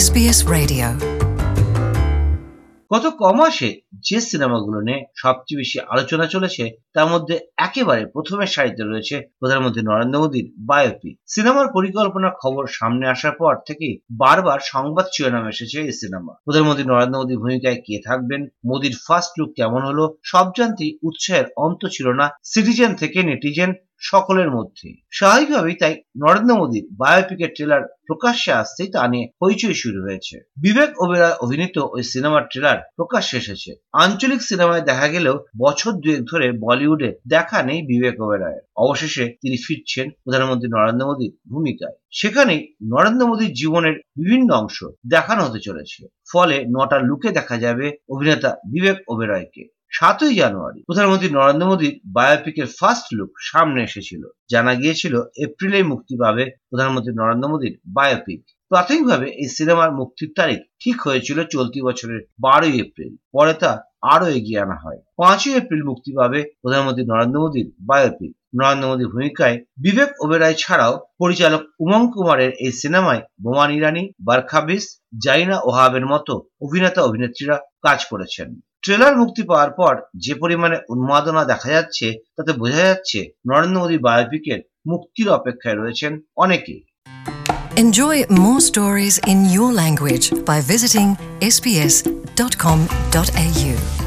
SBS Radio. গত কমাসে যে সিনেমাগুলো নিয়ে সবচেয়ে বেশি আলোচনা চলেছে তার মধ্যে একেবারে প্রথমের সারিতে রয়েছে প্রধানমন্ত্রী নরেন্দ্র মোদীর বায়োপিক। সিনেমার পরিকল্পনার খবর সামনে আসার পর থেকে বারবার সংবাদ শিরোনামে এসেছে এই সিনেমা। প্রধানমন্ত্রী নরেন্দ্র মোদীর ভূমিকায় কে থাকবেন, মোদীর ফার্স্ট লুক কেমন হলো, সব জানতেই উৎসাহের অন্ত ছিল না সিটিজেন থেকে নেটিজেন সকলের মধ্যে। স্বাভাবিকভাবেই তাই নরেন্দ্র মোদীর বায়োপিকের ট্রেলার প্রকাশ্যে আসতেই তা নিয়ে হইচই শুরু হয়েছে। বিবেক ওবেরয় অভিনীত ওই সিনেমার ট্রেলার প্রকাশ্যে এসেছে। আঞ্চলিক সিনেমায় দেখা গেলেও বছর দুয়েক ধরে বলিউডে দেখা নেই বিবেক ওবেরয়ের। অবশেষে তিনি ফিরছেন প্রধানমন্ত্রী নরেন্দ্র মোদীর ভূমিকায়। সেখানেই নরেন্দ্র মোদীর জীবনের বিভিন্ন অংশ দেখানো হতে চলেছে। ফলে 9টা লুকে দেখা যাবে অভিনেতা বিবেক ওবেরয়কে। 7ই জানুয়ারি প্রধানমন্ত্রী নরেন্দ্র মোদীর বায়োপিকের ফার্স্ট লুক সামনে এসেছিল। জানা গিয়েছিল এপ্রিলেই মুক্তি পাবে প্রধানমন্ত্রী নরেন্দ্র মোদীর বায়োপিক। প্রাথমিকভাবে এই সিনেমার মুক্তির তারিখ ঠিক হয়েছিল চলতি বছরের 12ই এপ্রিল। পরে তা আরো এগিয়ে আনা হয়। 5ই এপ্রিল মুক্তি পাবে প্রধানমন্ত্রী নরেন্দ্র মোদীর বায়োপিক। নরেন্দ্র মোদীর ভূমিকায় বিবেক ওবেরয় ছাড়াও পরিচালক উমং কুমারের এই সিনেমায় বোমান ইরানি, বারখা বিস, জাইনা ওহাবের মতো অভিনেতা অভিনেত্রীরা কাজ করেছেন। ট্রেলার মুক্তি পাওয়ার পর যে পরিমাণে উন্মাদনা দেখা যাচ্ছে তাতে বোঝা যাচ্ছে নরেন্দ্র মোদী বায়োপিকের মুক্তির অপেক্ষায় রয়েছেন অনেকে। Enjoy more stories in your language by visiting sbs.com.au.